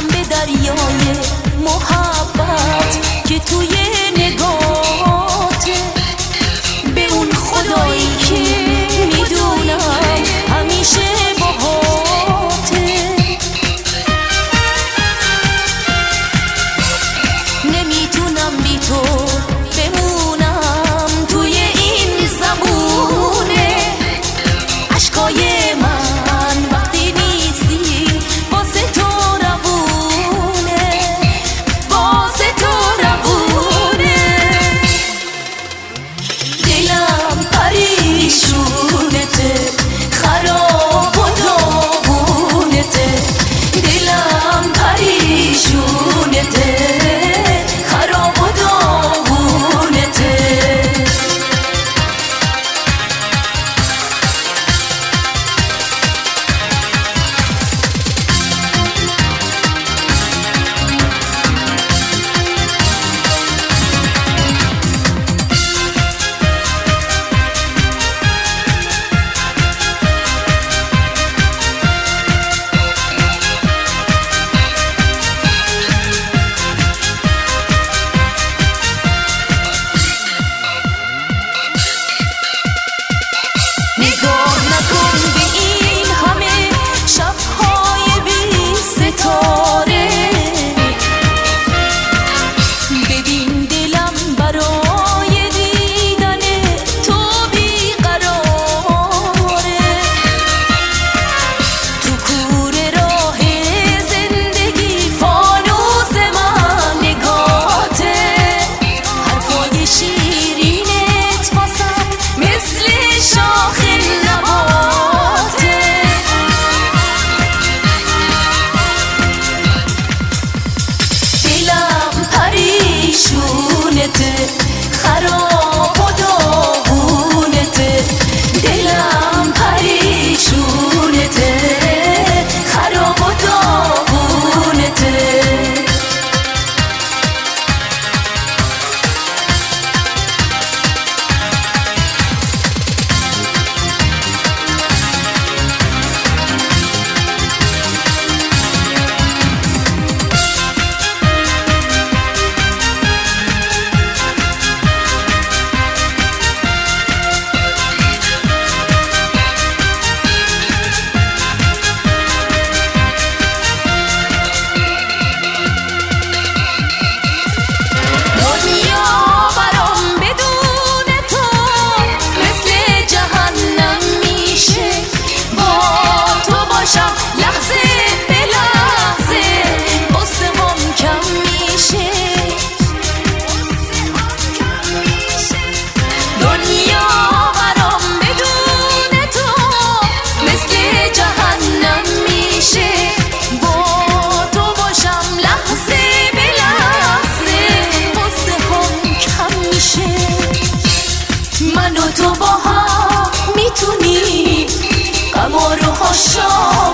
رفتم به دریای محبت که توی نگاهته، به اون خدایی که میدونم همیشه باهاته. نمیتونم بی تو بمونم توی این زمونه، عشقای من وقتی نیستی واسه تو روونه، واسه تو روونه. دلم پریشونته، خراب و داغونته، دلم پریشونته، خراب و داغونته. خراب و داغونته، دلم پریشونته، خراب و داغونته. من و تو با هم میتونیم غم و روحاشو